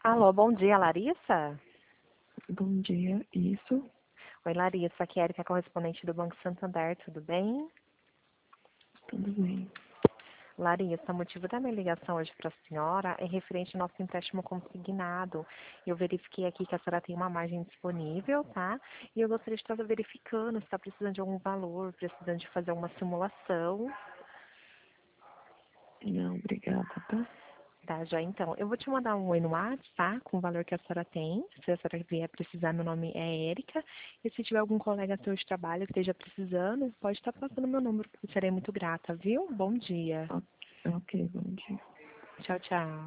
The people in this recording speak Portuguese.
Alô, bom dia, Larissa? Bom dia, isso, Oi, Larissa, aqui é a Erika, correspondente do Banco Santander, tudo bem? tudo bem. Larissa, o motivo da minha ligação hoje para a senhora é referente ao nosso empréstimo consignado. Eu verifiquei aqui que a senhora tem uma margem disponível, tá? E eu gostaria de estar verificando se está precisando de algum valor, precisando de fazer uma simulação. Não, obrigada, tá? Tá, já então. Eu vou te mandar um oi no WhatsApp, tá? Com o valor que a senhora tem. Se a senhora vier precisar, meu nome é Érica. E se tiver algum colega seu de trabalho que esteja precisando, pode estar passando meu número, que eu serei muito grata, viu? Bom dia. Ok, bom dia. Tchau, tchau.